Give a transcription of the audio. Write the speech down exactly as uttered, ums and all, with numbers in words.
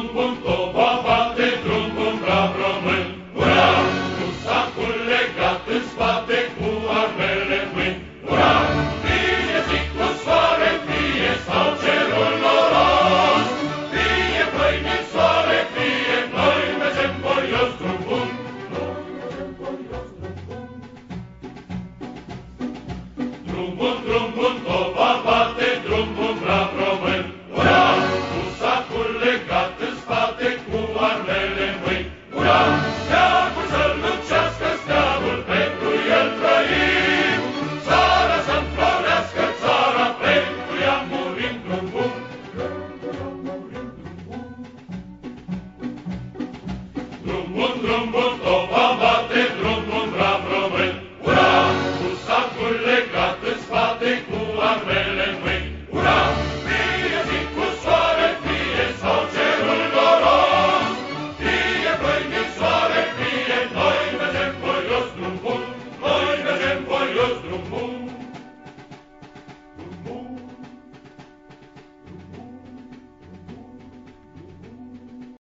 Drum bun, toba bate, drum bun, brav român. Ura! Cu sacul legat în spate, cu armele în mâini. Ura! Fie zi cu soare, fie sau cerul noros, fie pâine în soare, fie noi mergem voios, drum bun. Noi mergem voios, drum bun. Drum bun, drum